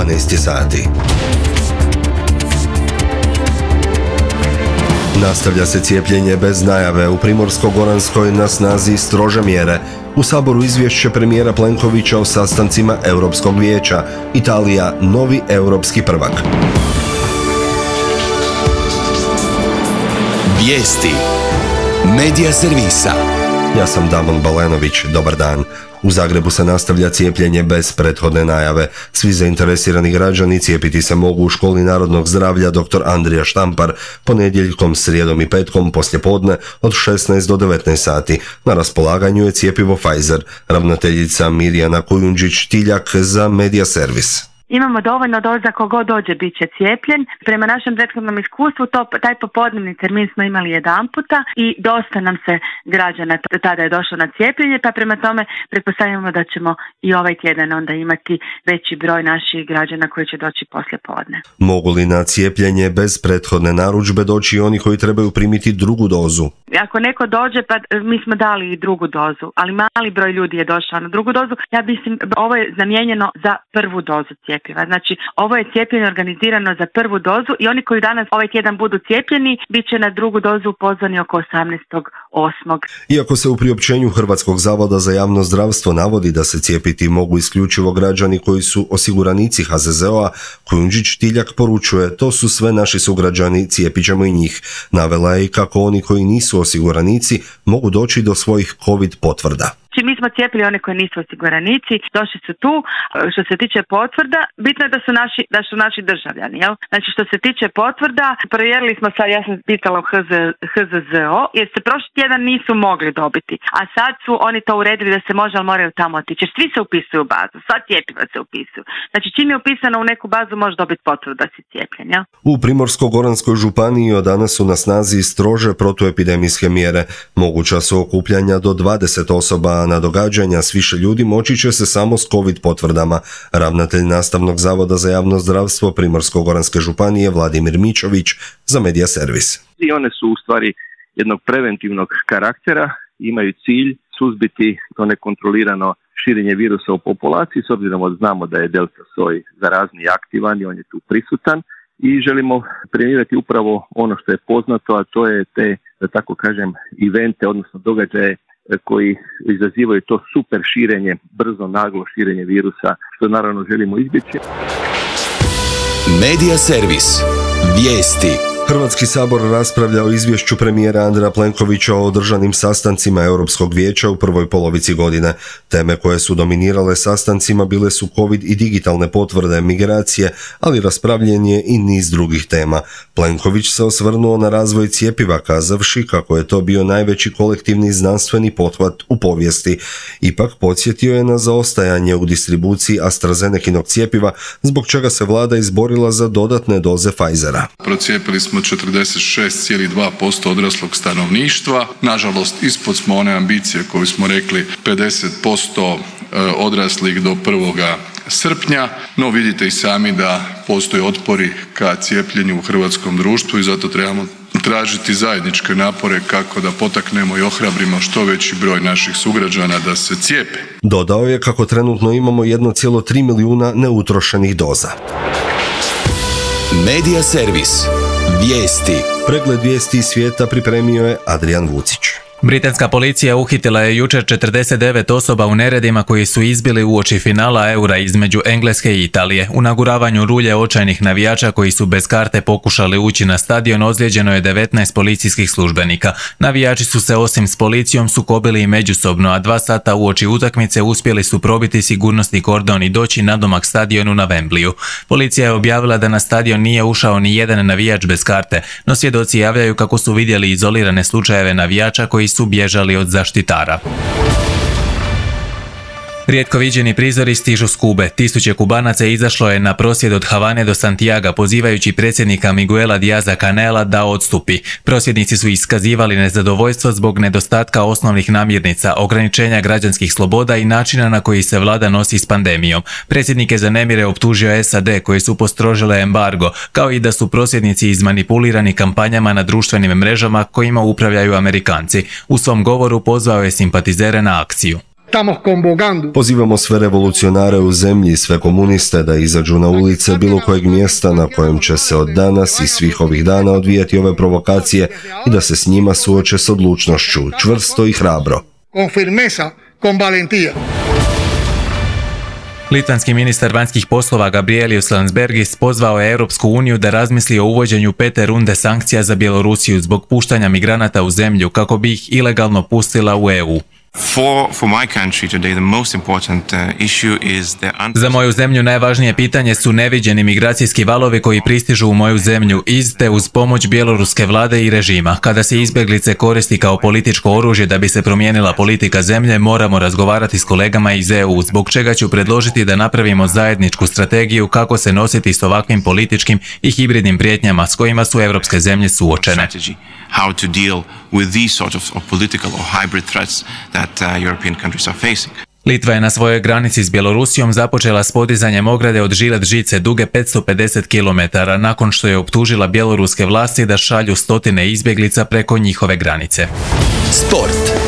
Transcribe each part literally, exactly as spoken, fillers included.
dvanaest sati. Nastavlja se cijepljenje bez najave. U Primorsko-goranskoj na snazi strože mjere. U Saboru izvješće premijera Plenkovića o sastancima Europskog vijeća. Italija, novi europski prvak. Vijesti Medija servisa. Ja sam Damon Balenović, dobar dan. U Zagrebu se nastavlja cijepljenje bez prethodne najave. Svi zainteresirani građani cijepiti se mogu u Školi narodnog zdravlja dr. Andrija Štampar ponedjeljkom, srijedom i petkom poslijepodne od šesnaest do devetnaest sati. Na raspolaganju je cjepivo Pfizer. Ravnateljica Mirjana Kujundžić-Tiljak za Medija servis. Imamo dovoljno doza, kogo dođe bit će cijepljen. Prema našem prethodnom iskustvu, to, taj popodnevni termin smo imali jedan puta i dosta nam se građana tada je došlo na cijepljenje, pa prema tome pretpostavljamo da ćemo i ovaj tjedan onda imati veći broj naših građana koji će doći poslije podne. Mogu li na cijepljenje bez prethodne narudžbe doći oni koji trebaju primiti drugu dozu? Ako neko dođe, pa mi smo dali i drugu dozu, ali mali broj ljudi je došao na drugu dozu. Ja mislim, ovo je namijenjeno za prvu dozu cijepljenja. Znači, ovo je cijepljenje organizirano za prvu dozu i oni koji danas ovaj tjedan budu cijepljeni, bit će na drugu dozu pozvani oko osamnaestog osmog Iako se u priopćenju Hrvatskog zavoda za javno zdravstvo navodi da se cijepiti mogu isključivo građani koji su osiguranici ha ze ze o-a, Kujundžić-Tiljak poručuje, to su sve naši sugrađani, cijepit ćemo i njih. Navela je i kako oni koji nisu osiguranici mogu doći do svojih COVID potvrda. Mi smo cijepili one koji nisu osiguranici, došli su tu. Što se tiče potvrda, bitno je da su naši, da su naši državljani. Jel? Znači što se tiče potvrda, provjerili smo sad, ja sam pitala u ha ze ze o, jer se prošli tjedan nisu mogli dobiti. A sad su oni to uredili da se može, ali moraju tamo otići. Jer svi se upisuju u bazu, sva cjepiva se upisuju. Znači čim je upisano u neku bazu, može dobiti potvrdu da si cijepljen. Jel? U Primorsko-goranskoj županiji od danas su na snazi strože protuepidemijske mjere. Moguća su okupljanja do dvadeset osoba, na događanja s više ljudi moći će se samo s COVID potvrdama. Ravnatelj Nastavnog zavoda za javno zdravstvo Primorsko-goranske županije Vladimir Mičović za Medija servis. I one su u stvari jednog preventivnog karaktera, imaju cilj suzbiti to nekontrolirano širenje virusa u populaciji, s obzirom da znamo da je delta soj zarazni i aktivan i on je tu prisutan. I želimo premijerati upravo ono što je poznato, a to je te, da tako kažem, evente, odnosno događaje koji izazivaju to super širenje, brzo, naglo širenje virusa, što naravno želimo izbjeći. Medija servis. Vijesti. Hrvatski sabor raspravlja o izvješću premijera Andreja Plenkovića o održanim sastancima Europskog vijeća u prvoj polovici godine. Teme koje su dominirale sastancima bile su COVID i digitalne potvrde, migracije, ali raspravljen je i niz drugih tema. Plenković se osvrnuo na razvoj cjepiva, kazavši kako je to bio najveći kolektivni znanstveni pothvat u povijesti. Ipak podsjetio je na zaostajanje u distribuciji AstraZenekinog cjepiva, zbog čega se vlada izborila za dodatne doze Pfizera. Procijepili smo četrdeset šest zarez dva posto odraslog stanovništva. Nažalost, ispod smo one ambicije koju smo rekli pedeset posto odraslih do prvoga srpnja, no vidite i sami da postoje otpori ka cijepljenju u hrvatskom društvu i zato trebamo tražiti zajedničke napore kako da potaknemo i ohrabrimo što veći broj naših sugrađana da se cijepe. Dodao je kako trenutno imamo jedan zarez tri milijuna neutrošenih doza. Medija servis. Vijesti. Pregled vijesti iz svijeta pripremio je Adrian Vucić. Britanska policija uhitila je jučer četrdeset devet osoba u neredima koji su izbili uoči finala Eura između Engleske i Italije. U naguravanju rulje očajnih navijača koji su bez karte pokušali ući na stadion ozlijeđeno je devetnaest policijskih službenika. Navijači su se osim s policijom sukobili i međusobno, a dva sata uoči utakmice uspjeli su probiti sigurnosni kordon i doći nadomak stadionu na Wembleyu. Policija je objavila da na stadion nije ušao ni jedan navijač bez karte, no svjedoci javljaju kako su vidjeli izolirane slučajeve navijača koji su bježali od zaštitara. Rijetko viđeni prizori stižu s Kube. Tisuće Kubanaca izašlo je na prosvjed od Havane do Santiaga pozivajući predsjednika Miguela Diaza Canela da odstupi. Prosvjednici su iskazivali nezadovoljstvo zbog nedostatka osnovnih namirnica, ograničenja građanskih sloboda i načina na koji se vlada nosi s pandemijom. Predsjednik je za nemire optužio es a de koje su postrožile embargo, kao i da su prosvjednici izmanipulirani kampanjama na društvenim mrežama kojima upravljaju Amerikanci. U svom govoru pozvao je simpatizere na akciju. Pozivamo sve revolucionare u zemlji i sve komuniste da izađu na ulice bilo kojeg mjesta na kojem će se od danas i svih ovih dana odvijati ove provokacije i da se s njima suoče s odlučnošću, čvrsto i hrabro. Con firmeza, con valentía. Litvanski ministar vanjskih poslova Gabrielius Landsbergis pozvao je Europsku uniju da razmisli o uvođenju pete runde sankcija za Bjelorusiju zbog puštanja migranata u zemlju kako bi ih ilegalno pustila u E U. For, for my country today, the most important uh, issue is the... Za moju zemlju najvažnije pitanje su neviđeni migracijski valovi koji pristižu u moju zemlju iz te uz pomoć bjeloruske vlade i režima. Kada se izbjeglice koristi kao političko oružje da bi se promijenila politika zemlje, moramo razgovarati s kolegama iz E U, zbog čega ću predložiti da napravimo zajedničku strategiju kako se nositi s ovakvim političkim i hibridnim prijetnjama s kojima su europske zemlje suočene. How to deal with these sort of, of political or hybrid threats that uh, European countries are facing. Litva je na svojoj granici s Bjelorusijom započela s podizanjem ograde od žilet žice duge petsto pedeset kilometara nakon što je optužila bjeloruske vlasti da šalju stotine izbjeglica preko njihove granice. Sport.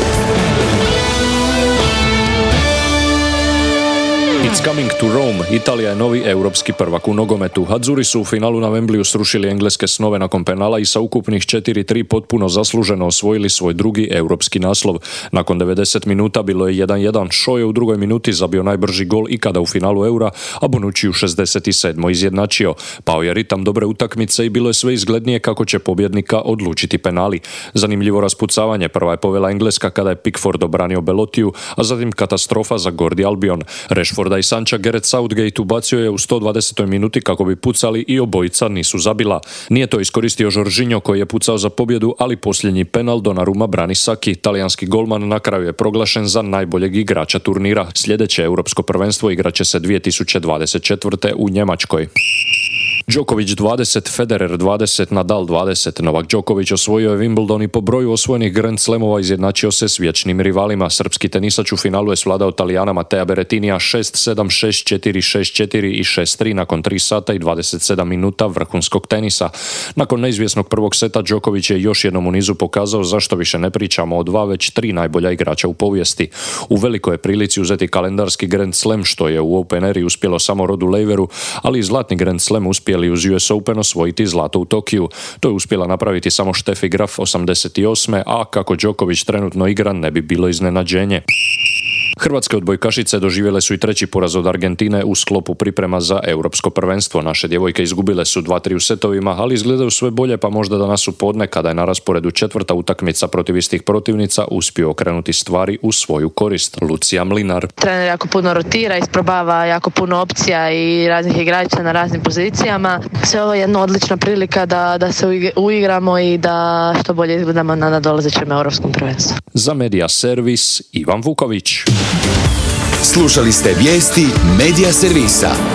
It's coming to Rome. Italija je novi europski prvak u nogometu. Azzurri su u finalu na Wembleyu srušili engleske snove nakon penala i sa ukupnih četiri tri potpuno zasluženo osvojili svoj drugi europski naslov. Nakon devedeset minuta bilo je jedan jedan. Shaw je u drugoj minuti zabio najbrži gol ikada u finalu Eura, a Bonucci u šezdeset sedmoj izjednačio. Pao je ritam dobre utakmice i bilo je sve izglednije kako će pobjednika odlučiti penali. Zanimljivo raspucavanje. Prva je povela Engleska kada je Pickford obranio Belotiju, a zatim katastrofa za Gordi Albion. Rashforda i Sancha Gareth Southgate ubacio je u sto dvadesetoj minuti kako bi pucali i obojica nisu zabila. Nije to iskoristio Jorginho koji je pucao za pobjedu, ali posljednji penal Donnarumma brani Saki. Talijanski golman na kraju je proglašen za najboljeg igrača turnira. Sljedeće europsko prvenstvo igraće se dvije tisuće dvadeset četvrte u Njemačkoj. Djokovic dvadeset, Federer dvadeset, Nadal dvadeset. Novak Djokovic osvojio je Wimbledon i po broju osvojenih Grand Slamova izjednačio se s vječnim rivalima. Srpski tenisač u finalu je svladao Talijana Matea Berrettinija šest sedam, šest četiri, šest četiri i šest tri nakon tri sata i dvadeset sedam minuta vrhunskog tenisa. Nakon neizvjesnog prvog seta Djokovic je još jednom u nizu pokazao zašto više ne pričamo o dva već tri najbolja igrača u povijesti. U velikoj je prilici uzeti kalendarski Grand Slam što je u Open Eri uspjelo samo Rodu Laveru, ali i zlatni Grand Slam uspjeli uz U S Open osvojiti zlato u Tokiju. To je uspjela napraviti samo Steffi Graf osamdeset osme. a kako Djokovic trenutno igra ne bi bilo iznenađenje. Hrvatske odbojkašice doživjele su i treći poraz od Argentine u sklopu priprema za europsko prvenstvo. Naše djevojke izgubile su dva tri u setovima, ali izgledaju sve bolje, pa možda danas u podne kada je na rasporedu četvrta utakmica protiv istih protivnica uspio okrenuti stvari u svoju korist. Lucija Mlinar. Trener jako puno rotira, isprobava jako puno opcija i raznih igrača na raznim pozicijama. Sve ovo je jedna odlična prilika da, da se uigramo i da što bolje izgledamo na nadolazećem europskom prvenstvu. Za Media Servis Ivan Vuković. Slušali ste vijesti Media Servisa.